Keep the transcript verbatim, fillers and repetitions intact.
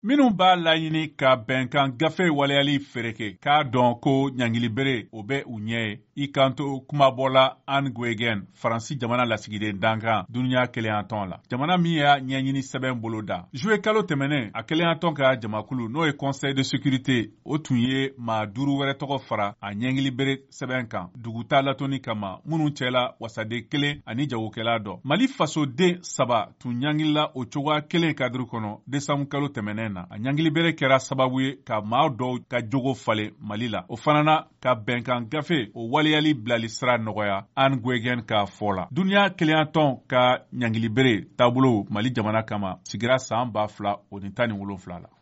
minnu b'a laɲini ka bɛnkan gafe waleyali fɛrɛkɛ k'a dɔn ko ɲangilibere o bɛ u ɲɛ ye i kanto kumabɔla Anne Guegen Faransi jamana lasigiden dankan duniya kelenya tɔn la. Jamana min y'a ɲɛɲini sɛbɛn bolo da. Juwe kalo tɛmɛnen a kelenya tɔn ka jamakulu n'o ye Conseil de sécurité o tun ye maa duuru wɛrɛ tɔgɔ fara a ɲɛngilibere sɛbɛn kan duguta latoni kama minnu cɛla wasaden kelen ani jagokɛla dɔ. Mali fasoden saba tun ɲangilila o cogoya kelen kadiri kɔnɔ desanbu kalo tɛmɛnen na. A ɲangilibere kɛra sababu ye ka maa dɔw ka jogo falen Mali la. O fana na ka bɛnkan gafe o waleyali bilali sira nɔgɔya Anne Guegen ka fɔ la. Duniya kelenya tɔn ka ɲangilibere taabolo Mali jamana kama sigira san ba fila o ni tan ni wolonfila la.